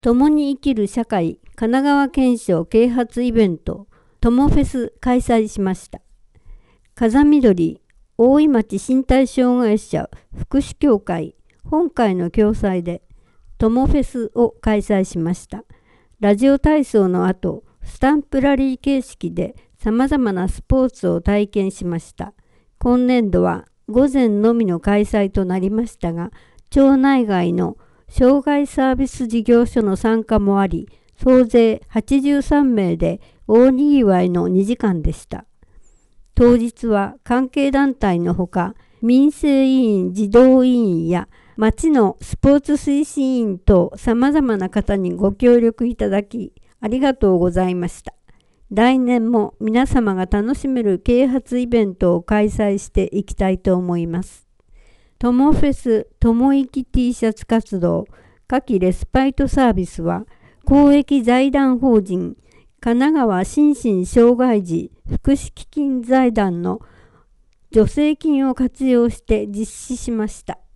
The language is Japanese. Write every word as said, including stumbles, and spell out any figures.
共に生きる社会神奈川県庁啓発イベントともフェス開催しました。風見鶏大井町身体障害者福祉協会本会の共催でともフェスを開催しました。ラジオ体操の後、スタンプラリー形式でさまざまなスポーツを体験しました。今年度は午前のみの開催となりましたが、町内外の障害サービス事業所の参加もあり、総勢はちじゅうさんめいで大にぎわいのにじかんでした。当日は関係団体のほか、民生委員児童委員や町のスポーツ推進委員等さまざまな方にご協力いただきありがとうございました。来年も皆様が楽しめる啓発イベントを開催していきたいと思います。ともフェスともいき T シャツ活動夏季レスパイトサービスは公益財団法人神奈川心身障害児福祉基金財団の助成金を活用して実施しました。